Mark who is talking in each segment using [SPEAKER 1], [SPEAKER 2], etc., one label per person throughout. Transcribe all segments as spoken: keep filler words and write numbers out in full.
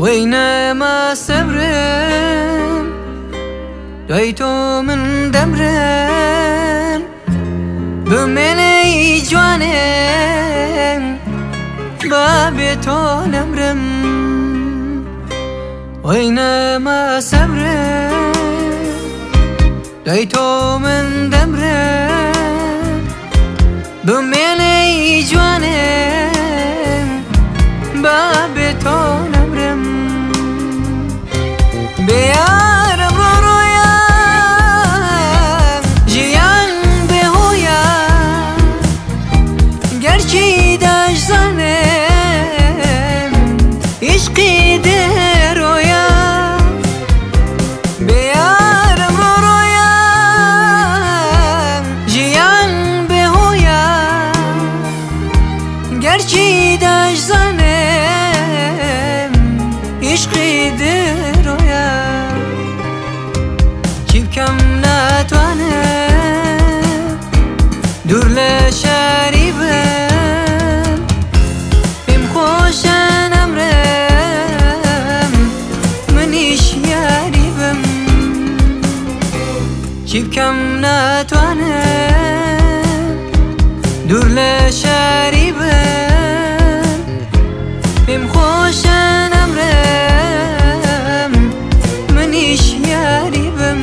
[SPEAKER 1] وينما صبرم دويتو من دمرم بمني جوانم بابتو نمرم وينما صبرم دويتو من دمرم بمني جوانم بابتو نمرم بیارم رو رویا جیان به هویا گرچه داش زنم عشقی ده رویا بیارم رو رویا جیان به هویا گرچه داش زنم عشقی ده كم ناتوانم دور لشاری بم بیم خوشن امرم منیش یاری بم چیب کم ناتوانم دور لشاری بم بیم خوشن امرم منیش یاری بم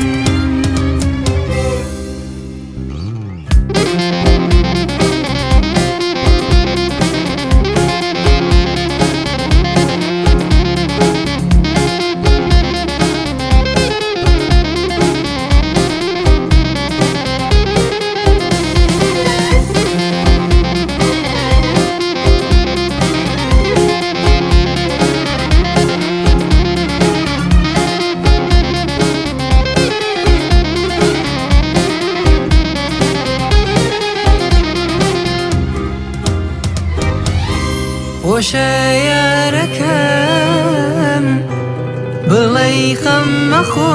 [SPEAKER 1] وشياركم بلي خم خو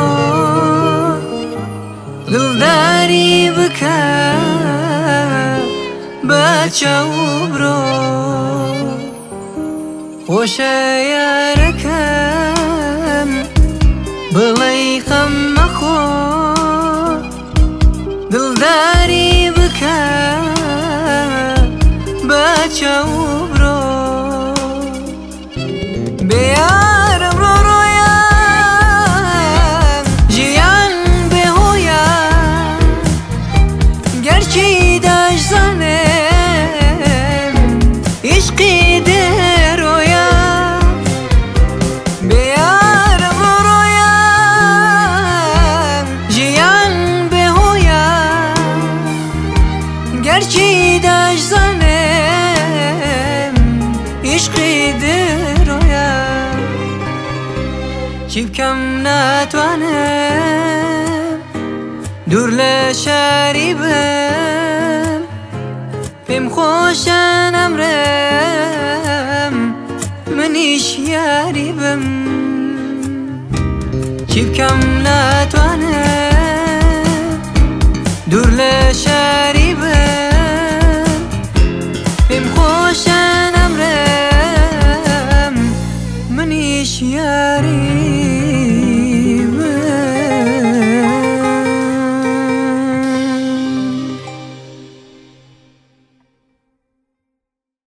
[SPEAKER 1] دلداري بكا باتشوبرو وشياركم بلي خم خو دلداري بكا باتشوبرو بیارم رو رویا جیان به هویا گرچه داش زنم عشقی ده رویا بیارم رو رویا جیان به هویا گرچه داش زنم عشقی ده چیب کم ناتوانم دور لشاری بم بیم خوشن امرم منیش یاری بم چیب کم ناتوانم